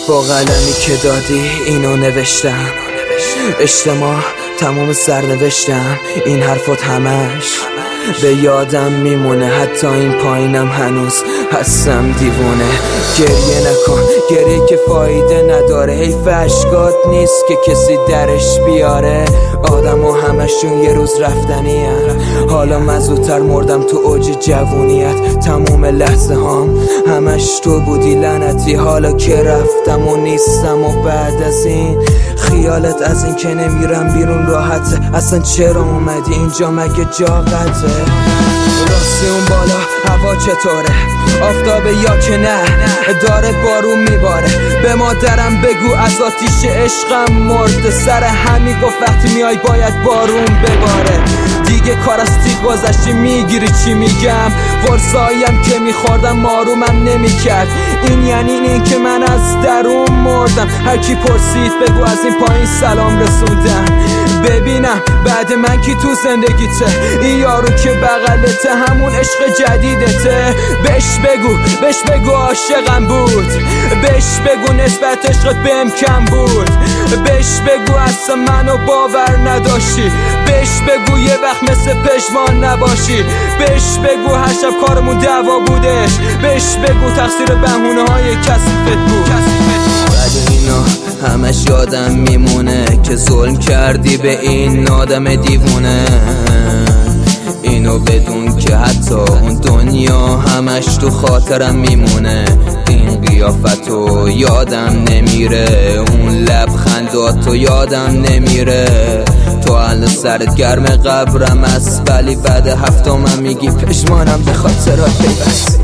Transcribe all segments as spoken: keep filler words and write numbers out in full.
با قلمی که دادی اینو نوشتم، اجتماع تموم سرنوشتم، این حرفات همش به یادم میمونه، حتی این پایینم هنوز هستم دیوونه. گریه نکن، گریه که فایده نداره، حیف اشکات نیست که کسی درش بیاره. آدم و همشون یه روز رفتنی هن. حالا من زودتر مردم تو اوج جوونیت، تموم لحظه هام همش تو بودی لعنتی. حالا که رفتم و نیستم و بعد از این خیالت از این که نمیرم بیرون راحته. اصلا چرا اومدی اینجا، مگه جا قطعه؟ راستی اون بالا هوا چطوره؟ آفتابه یا که نه؟ داره بارون میباره. به مادرم بگو از آتیش عشقم مرد، سر همین گفت وقتی میای باید بارون بباره. دیگه کار از تیغ گذشتی، میگیری چی میگم؟ قرصاییم که میخوردم آرومم نمیکرد. این یعنی این که من از درون مردم. هر کی پرسید بگو از این پایین سلام رسوندم. ببینم بعد من کی تو زندگیته؟ این یارو که بغلته همون عشق جدیدته. بهش بگو بهش بگو عاشقم بود، بهش بگو نسبت عشقت بهم کم بود، بهش بگو اصلا منو باور نداشتی، بهش بگو یه وقت مثل پشمان نباشی، بهش بگو هر شب کارمون دعوا بودش، بهش بگو تقصیر بهونه های کثیفت بود. ولی اینا همش یادم میمونه که ظلم کردی به این آدم دیوونه. اینو بدون که حتی اون دنیا همش تو خاطرم میمونه. این قیافتو یادم نمیره، اون لبخنداتو یادم نمیره. تو الان سرت گرم قبرم است، ولی بعد هفتم میگی پشمانم به خاطرات پیوست.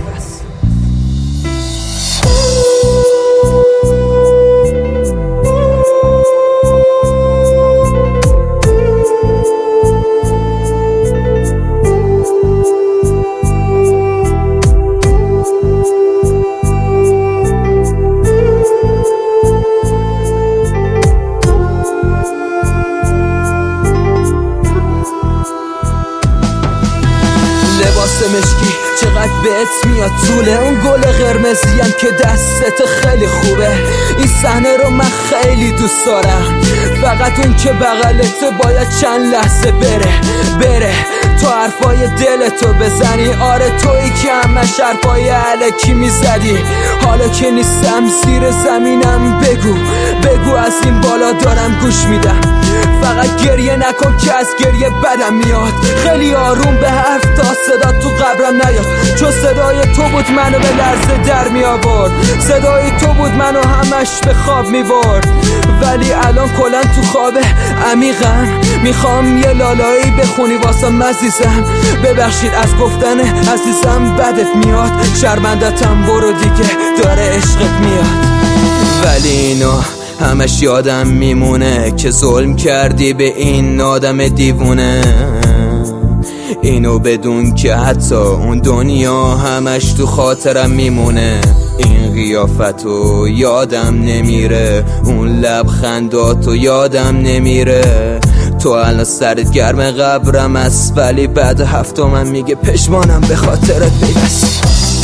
لباس مشکی چقدر بهت میاد طوله، اون گل قرمزی هم که دستت خیلی خوبه. این صحنه رو من خیلی دوست دارم، فقط اون که بغلت باید چند لحظه بره بره تو حرفای دلتو بزنی. آره تویی که همش حرفای الکی میزدی. حالا که نیستم زیر زمینم بگو بگو از این بالا دارم گوش میدم. فقط گریه نکن که از گریه بدم میاد. خیلی آروم به حرف تا صدا تو قبرم نیاد، چون صدای تو بود منو به لرزه در می آورد، صدای تو بود منو همش به خواب می برد. ولی الان کلن تو خوابه عمیقم، میخوام یه لالایی بخونی واسم عزیزم. ببخشید از گفتن عزیزم بدت میاد، شرمندتم برو دیگه داره عشقت میاد. ولی اینا همش یادم میمونه که ظلم کردی به این آدم دیوونه. اینو بدون که حتی اون دنیا همش تو خاطرم میمونه. این قیافتو یادم نمیره، اون لبخنداتو یادم نمیره. تو الان سرت گرم قبرم است، ولی بعد هفتم میگه پشمانم به خاطرت پیوست.